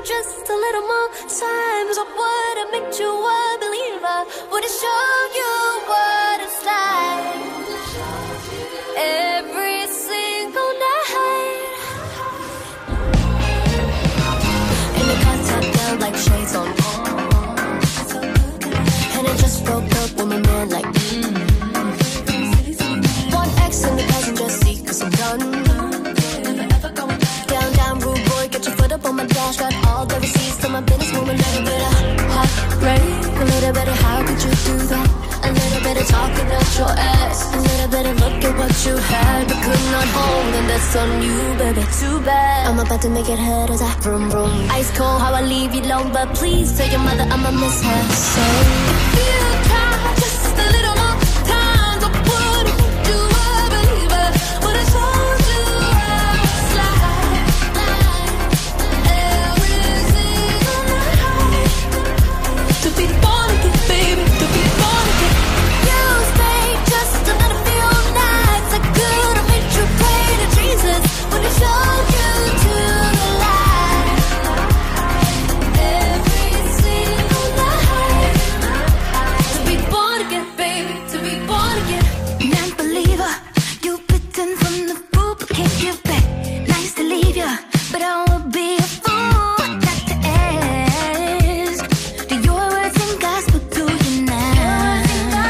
just a little more times, I would've made you a believer. Would've shown you what it's like every single night. And the cut top down like shades on. And I just broke up with my man like One X in the passenger seat, cause I'm done. Down, rude boy, get your foot up on my dash. Got all the receipts to my business, move a little bit of heartbreak. A little bit of how could you do that? A little bit of talking at your ass. A little bit of look at what you had but could not hold, and that's on you, baby, too bad. I'm about to make it hurt as I vroom vroom. Ice cold how I leave you alone, but please tell your mother I'ma miss her. So if you try just a little more time, I would've made you a believer. Would've told you how it's like every single night. To be born again, baby, to be born again. You stayed just another few nights. I could've made you pray to Jesus. Would've showed you to the light every single night. To be born again, baby, to be born again. Non-believer, you bitten from the fruit but can't give back. Nice to leave ya, but I would be a fool not to ask. Do your words and gospel do you now?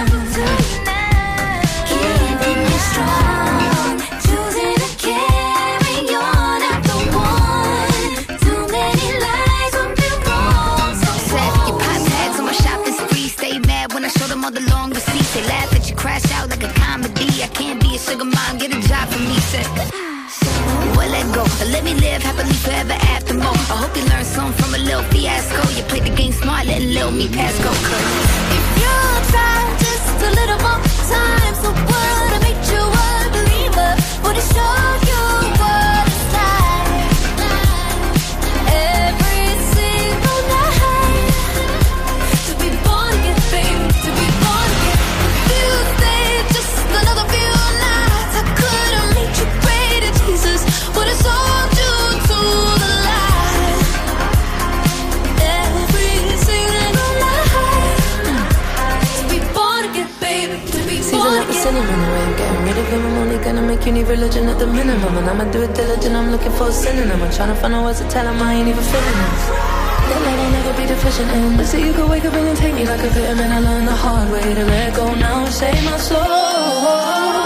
Keeping you strong, choosing to carry on after one. Too many lies would be wrong. So sad your pop tags on my shopping spree. Stay mad when I show them all the long receipts. They laugh at you, crash out like a comedy. I can't be a sugar mom, get a job for me, said. Well, let go, let me live happily forever after more. I hope you learned something from a little fiasco. You played the game smart, letting little me pass go. If you try just a little more time, so would've made you a believer. Would've shown you what it's like every single night. To be born again, baby, to be born again. If you stayed just another few nights, I could've made you pray to Jesus. Would've sold you to the light every single night. To be born again, baby, to be Season born up a again. cinnamon away, I'm getting rid of him. I'm only gonna make you need religion at the minimum. And I'ma do it diligent, I'm looking for a synonym. I'm trying to find out words to tell him I ain't even feeling it. That light I'll never be deficient in. But so you could wake up and take me like a vitamin. I learned the hard way to let go now and save my soul.